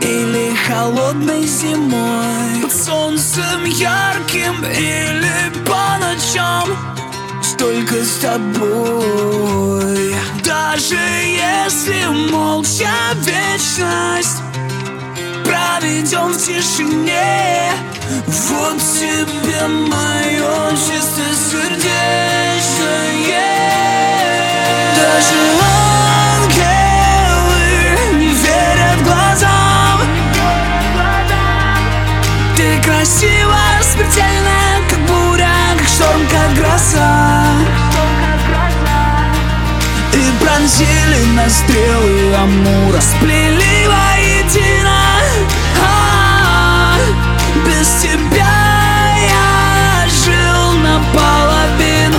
или холодной зимой, под солнцем ярким или по ночам, только с тобой. Даже если молча вечность проведем в тишине, вот тебе мое чистосердечное. Даже ангелы не верят глазам. Ты красива, смертельная, как буря, как шторм, как гроза. И пронзили нас стрелы Амура, сплели воедино. Без тебя я жил наполовину.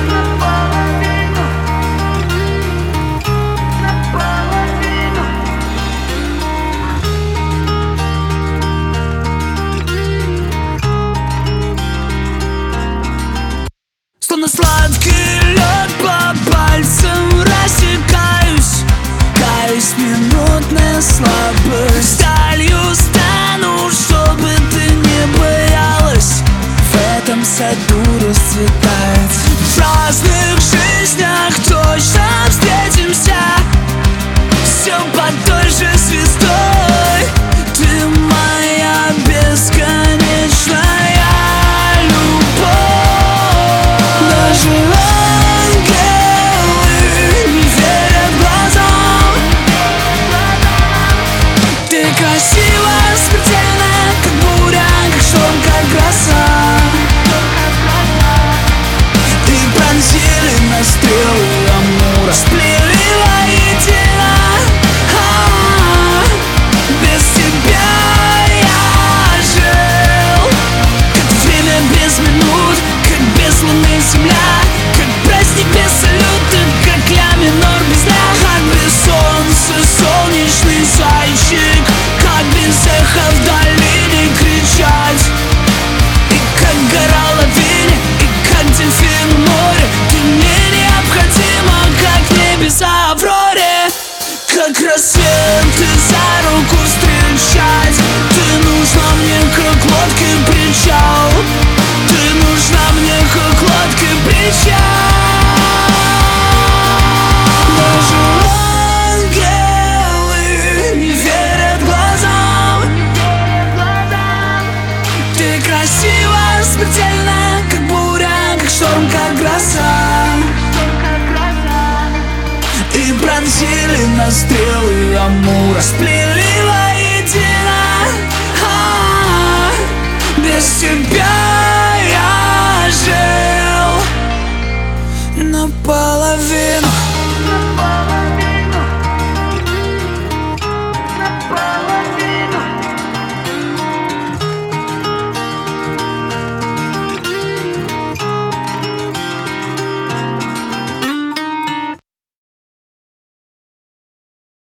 Словно сладкий лед по пальцам рассекаюсь, каюсь минутная слабость. Сталью стану, чтобы ты не боялась. В этом саду расцветает. В разных жизнях точно встретимся, все под той же звездой. Ты моя бесконечная любовь. Даже ангелы не верят глазам. Ты красива, смертельная, как буря, как шторм, как гроза. И пронзили нас стрелы Амура, сплели воедино. Без тебя я жил, как время без минут, как без луны земля, как праздник без салюта, как ля минор без ля, как без солнца солнечный зайчик, как без эха в долине кричать. И как гора в лавине, и как дельфин в море. Ты мне необходима, как небеса в авроре. Как рассветы за руку встречать. Ты нужна мне, как лодка и причал. Ты нужна мне, как лодка и причал. Даже ангелы не верят глазам. Ты красива, смертельная, как буря, как шторм, как гроза. И пронзили нас стрелы Амура, сплели воедино. Без тебя